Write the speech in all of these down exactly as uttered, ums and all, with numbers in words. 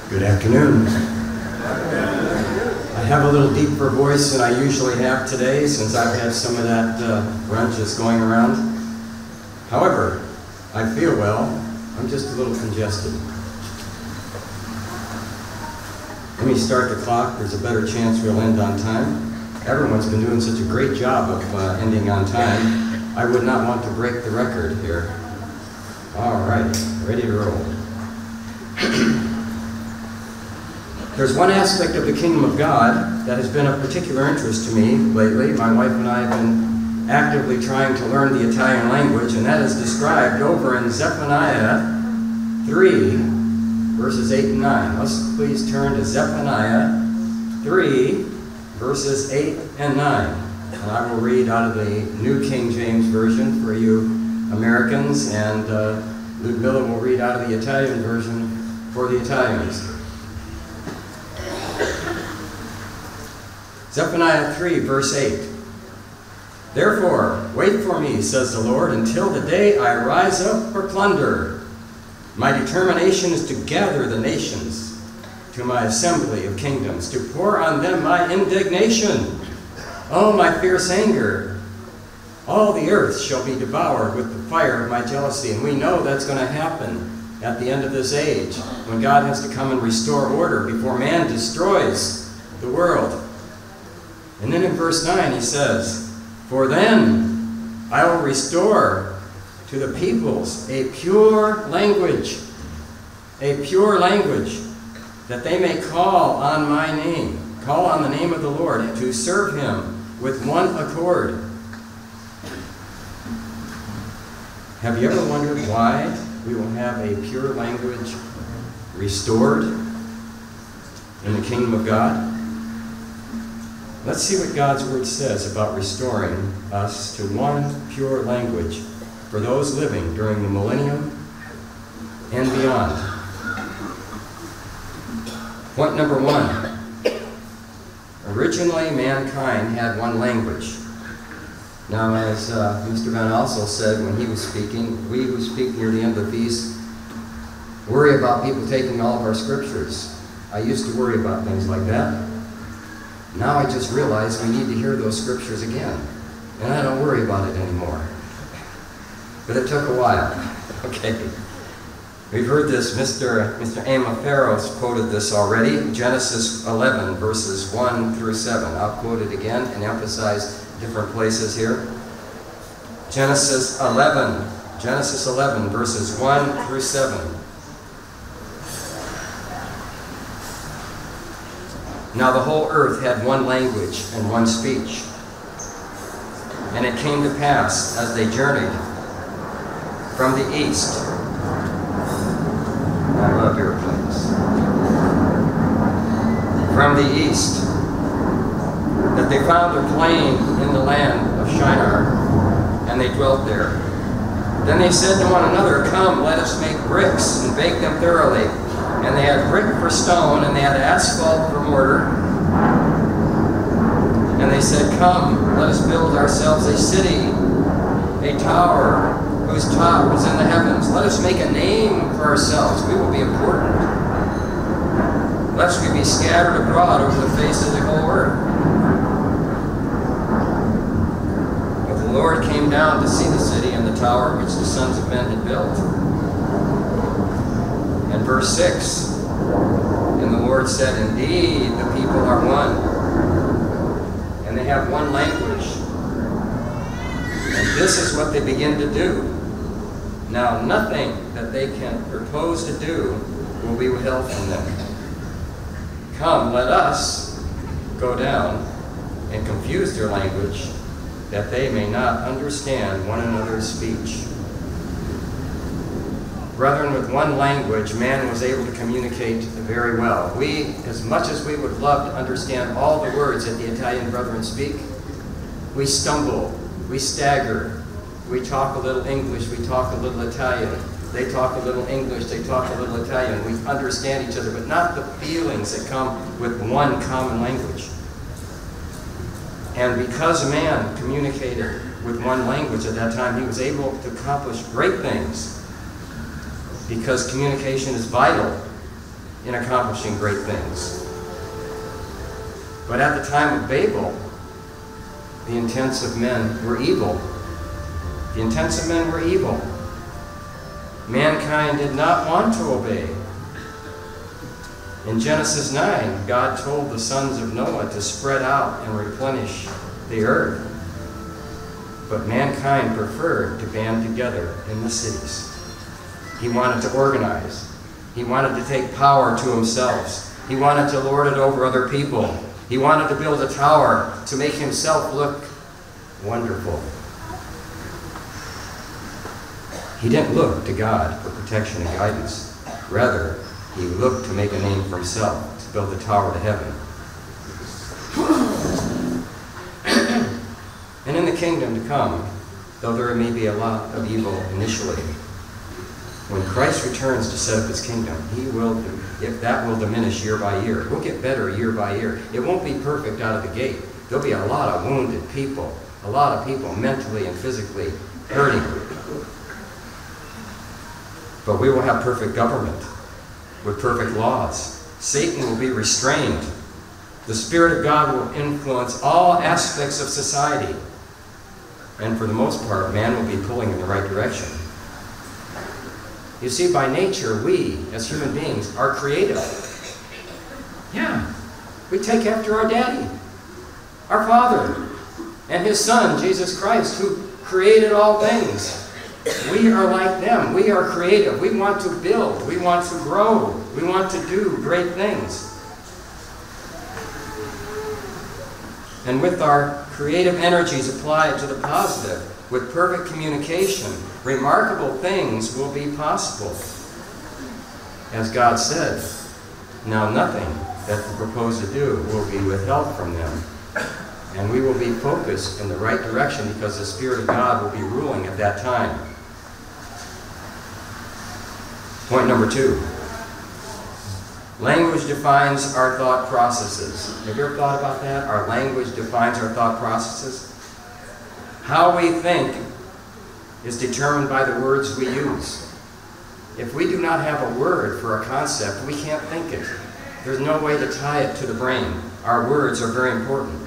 Good afternoon. I have a little deeper voice than I usually have today since I've had some of that uh, brunch that's going around. However, I feel well. I'm just a little congested. Let me start the clock. There's a better chance we'll end on time. Everyone's been doing such a great job of uh, ending on time. I would not want to break the record here. All right, ready to roll. There's one aspect of the kingdom of God that has been of particular interest to me lately. My wife and I have been actively trying to learn the Italian language, and that is described over in Zephaniah three, verses eight and nine. Let's please turn to Zephaniah three, verses eight and nine. And I will read out of the New King James Version for you Americans, and uh, Ludmilla will read out of the Italian version for the Italians. Zephaniah three, verse eight. Therefore, wait for me, says the Lord, until the day I rise up for plunder. My determination is to gather the nations to my assembly of kingdoms, to pour on them my indignation. Oh, my fierce anger. All the earth shall be devoured with the fire of my jealousy. And we know that's going to happen at the end of this age, when God has to come and restore order before man destroys the world. And then in verse nine he says, for then I will restore to the peoples a pure language, a pure language, that they may call on my name, call on the name of the Lord, to serve him with one accord. Have you ever wondered why we will have a pure language restored in the kingdom of God? Let's see what God's word says about restoring us to one pure language for those living during the millennium and beyond. Point number one. Originally, mankind had one language. Now, as uh, Mister Van also said when he was speaking, we who speak near the end of the feast worry about people taking all of our scriptures. I used to worry about things like that. Now I just realize we need to hear those scriptures again. And I don't worry about it anymore. But it took a while. Okay. We've heard this. Mister Mister Amaferos quoted this already. Genesis eleven, verses one through seven. I'll quote it again and emphasize different places here. Genesis eleven. Genesis eleven, verses one through seven. Now the whole earth had one language and one speech. And it came to pass, as they journeyed from the east. I love airplanes. From the east, that they found a plain in the land of Shinar, and they dwelt there. Then they said to one another, come, let us make bricks and bake them thoroughly. And they had brick for stone, and they had asphalt for mortar. And they said, come, let us build ourselves a city, a tower, whose top is in the heavens. Let us make a name for ourselves. We will be important, lest we be scattered abroad over the face of the whole earth. But the Lord came down to see the city and the tower which the sons of men had built. And verse six, and the Lord said, indeed, the people are one, and they have one language. And this is what they begin to do. Now, nothing that they can propose to do will be withheld from them. Come, let us go down and confuse their language, that they may not understand one another's speech. Brethren, with one language, man was able to communicate very well. We, as much as we would love to understand all the words that the Italian brethren speak, we stumble, we stagger, we talk a little English, we talk a little Italian. They talk a little English, they talk a little Italian. We understand each other, but not the feelings that come with one common language. And because man communicated with one language at that time, he was able to accomplish great things, because communication is vital in accomplishing great things. But at the time of Babel, the intents of men were evil. The intents of men were evil. Mankind did not want to obey. In Genesis nine, God told the sons of Noah to spread out and replenish the earth. But mankind preferred to band together in the cities. He wanted to organize. He wanted to take power to himself. He wanted to lord it over other people. He wanted to build a tower to make himself look wonderful. He didn't look to God for protection and guidance. Rather, he looked to make a name for himself, to build a tower to heaven. And in the kingdom to come, though there may be a lot of evil initially, when Christ returns to set up his kingdom, he will, if that will diminish year by year. We'll get better year by year. It won't be perfect out of the gate. There'll be a lot of wounded people, a lot of people mentally and physically hurting. But we will have perfect government with perfect laws. Satan will be restrained. The Spirit of God will influence all aspects of society. And for the most part, man will be pulling in the right direction. You see, by nature, we, as human beings, are creative. Yeah, we take after our daddy, our Father, and his Son, Jesus Christ, who created all things. We are like them. We are creative. We want to build. We want to grow. We want to do great things. And with our creative energies applied to the positive, with perfect communication, remarkable things will be possible. As God said, now nothing that they propose to do will be withheld from them. And we will be focused in the right direction because the Spirit of God will be ruling at that time. Point number two. Language defines our thought processes. Have you ever thought about that? Our language defines our thought processes. How we think is determined by the words we use. If we do not have a word for a concept, we can't think it. There's no way to tie it to the brain. Our words are very important.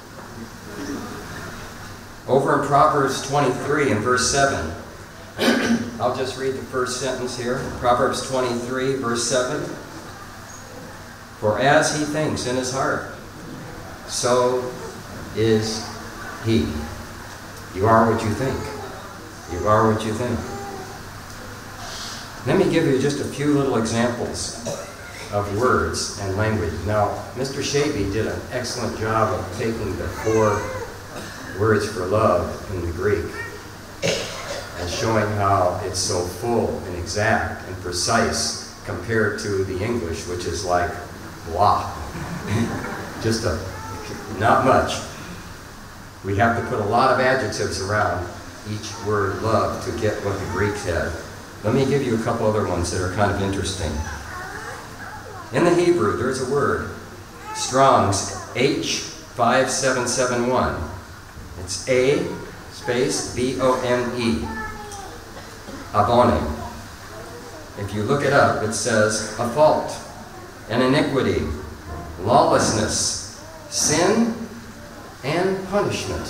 Over in Proverbs twenty-three and verse seven, I'll just read the first sentence here. Proverbs twenty-three, verse seven. For as he thinks in his heart, so is he. You are what you think. You are what you think. Let me give you just a few little examples of words and language. Now, Mister Shaby did an excellent job of taking the four words for love in the Greek and showing how it's so full and exact and precise compared to the English, which is like blah. Just a, not much. We have to put a lot of adjectives around each word love to get what the Greeks had. Let me give you a couple other ones that are kind of interesting. In the Hebrew, there's a word, Strong's H five seven seven one. It's A space B O N E. Avone. If you look it up, it says a fault, an iniquity, lawlessness, sin, and punishment.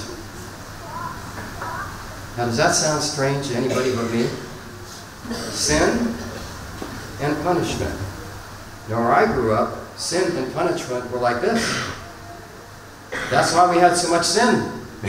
Now, does that sound strange to anybody but me? Sin and punishment. Now, where I grew up, sin and punishment were like this. That's why we had so much sin.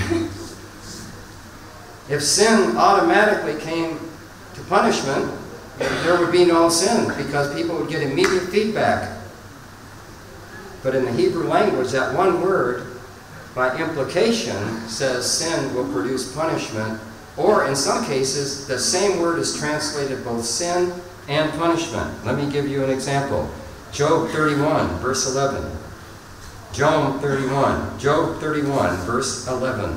If sin automatically came to punishment, there would be no sin because people would get immediate feedback. But in the Hebrew language, that one word, by implication, says sin will produce punishment, or in some cases, the same word is translated both sin and punishment. Let me give you an example. Job thirty-one, verse eleven. Job thirty-one, Job thirty-one, verse eleven.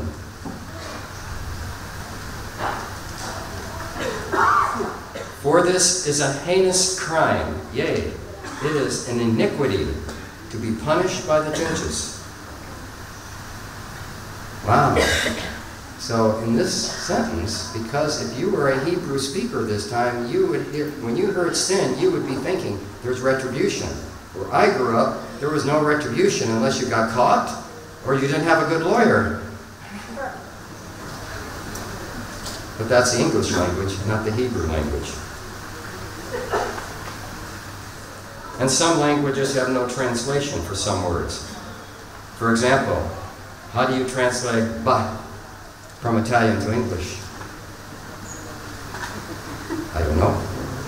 For this is a heinous crime, yea, it is an iniquity to be punished by the judges. Wow. So in this sentence, because if you were a Hebrew speaker this time, you would hear, when you heard sin, you would be thinking, there's retribution. Where I grew up, there was no retribution unless you got caught or you didn't have a good lawyer. But that's the English language, not the Hebrew language. And some languages have no translation for some words. For example, how do you translate "ba" from Italian to English? I don't know.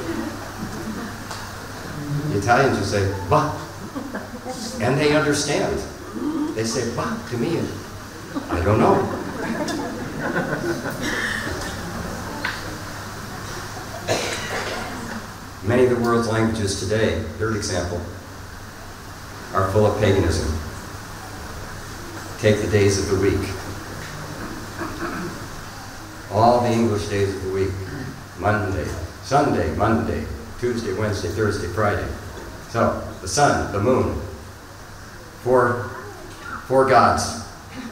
The Italians will say "ba," and they understand. They say "ba" to me, and I don't know. Many of the world's languages today, third example, are full of paganism. Take the days of the week. All the English days of the week. Monday, Sunday, Monday, Tuesday, Wednesday, Thursday, Friday. So, the sun, the moon, four, four gods.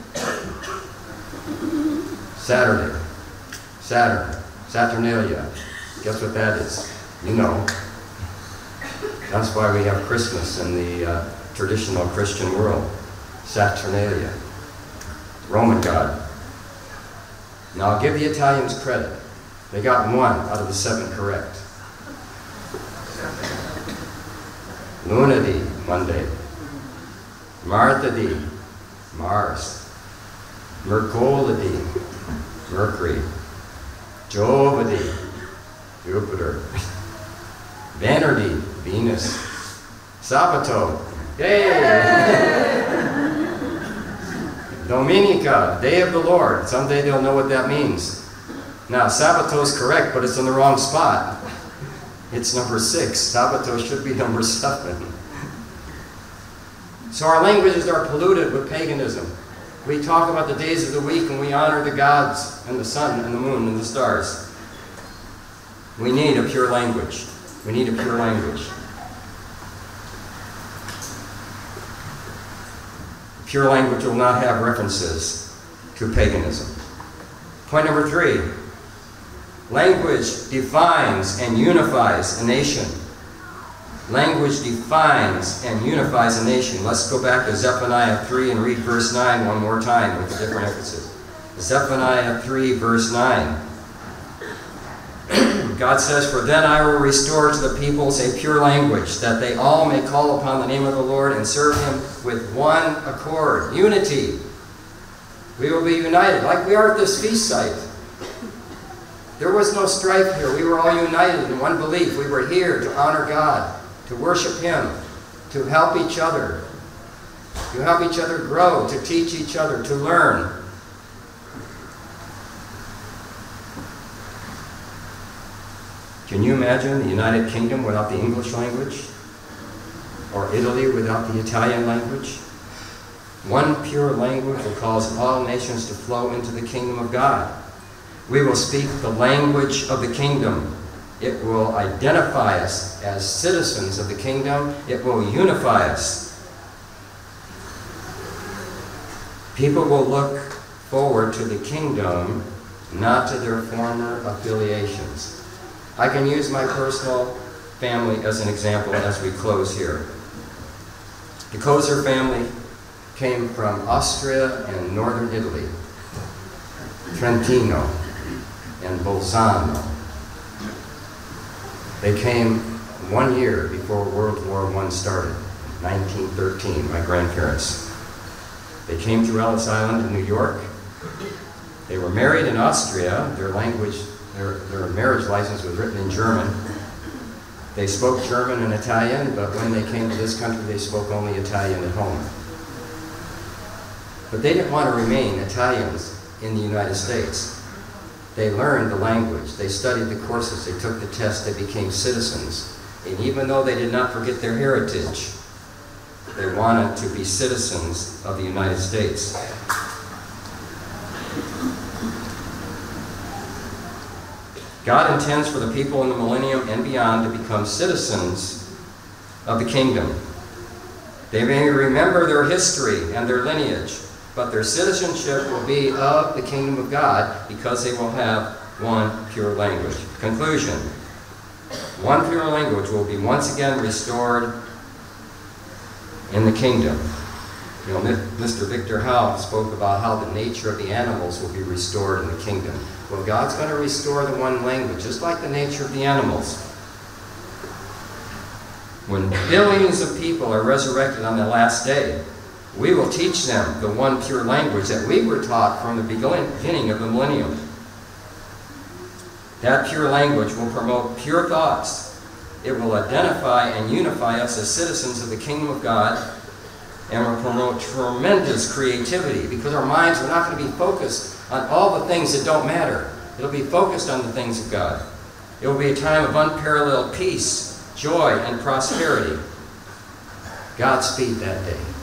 Saturday, Saturn, Saturnalia. Guess what that is? You know. That's why we have Christmas in the uh, traditional Christian world. Saturnalia. Roman god. Now I'll give the Italians credit. They got one out of the seven correct. Lunedì, Monday. Martedì, Mars. Mercoledì, Mercury. Giovedì, Jupiter. Venerdì, Venus. Sabato, yay! Dominica, day of the Lord. Someday they'll know what that means. Now, Sabato is correct, but it's in the wrong spot. It's number six. Sabato should be number seven. So our languages are polluted with paganism. We talk about the days of the week and we honor the gods and the sun and the moon and the stars. We need a pure language. We need a pure language. Pure language will not have references to paganism. Point number three. Language defines and unifies a nation. Language defines and unifies a nation. Let's go back to Zephaniah three and read verse nine one more time with a different emphasis. Zephaniah three, verse nine. God says, "For then I will restore to the peoples a pure language, that they all may call upon the name of the Lord and serve him with one accord." Unity. We will be united, like we are at this feast site. There was no strife here. We were all united in one belief. We were here to honor God, to worship him, to help each other, to help each other grow, to teach each other, to learn. Can you imagine the United Kingdom without the English language? Or Italy without the Italian language? One pure language will cause all nations to flow into the kingdom of God. We will speak the language of the kingdom. It will identify us as citizens of the kingdom. It will unify us. People will look forward to the kingdom, not to their former affiliations. I can use my personal family as an example as we close here. The Kozer family came from Austria and northern Italy, Trentino and Bolzano. They came one year before World War One started, nineteen thirteen, my grandparents. They came to Ellis Island in New York. They were married in Austria. Their language Their, their marriage license was written in German. They spoke German and Italian, but when they came to this country, they spoke only Italian at home. But they didn't want to remain Italians in the United States. They learned the language. They studied the courses. They took the tests. They became citizens. And even though they did not forget their heritage, they wanted to be citizens of the United States. God intends for the people in the millennium and beyond to become citizens of the kingdom. They may remember their history and their lineage. but their citizenship will be of the kingdom of God because they will have one pure language. Conclusion. One pure language will be once again restored in the kingdom. You know, Mister Victor Howe spoke about how the nature of the animals will be restored in the kingdom. Well, God's going to restore the one language, just like the nature of the animals. When billions of people are resurrected on the last day, we will teach them the one pure language that we were taught from the beginning of the millennium. That pure language will promote pure thoughts. It will identify and unify us as citizens of the kingdom of God, and will promote tremendous creativity because our minds are not going to be focused on all the things that don't matter. It'll be focused on the things of God. It will be a time of unparalleled peace, joy, and prosperity. Godspeed that day.